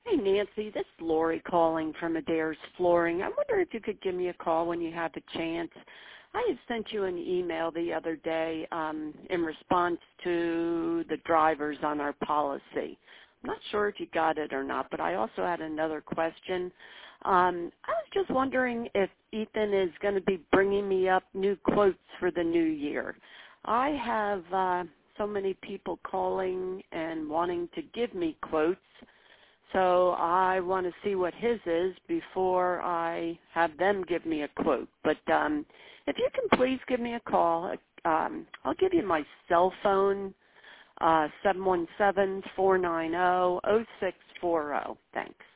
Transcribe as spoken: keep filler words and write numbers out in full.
Hey, Nancy, this is Lori calling from Adair's Flooring. I wonder if you could give me a call when you have a chance. I had sent you an email the other day um, in response to the drivers on our policy. I'm not sure if you got it or not, but I also had another question. Um, I was just wondering if Ethan is going to be bringing me up new quotes for the new year. I have uh, so many people calling and wanting to give me quotes. So I want to see what his is before I have them give me a quote. But um, if you can please give me a call, um, I'll give you my cell phone, uh, seven one seven, four nine zero, zero six four zero. Thanks.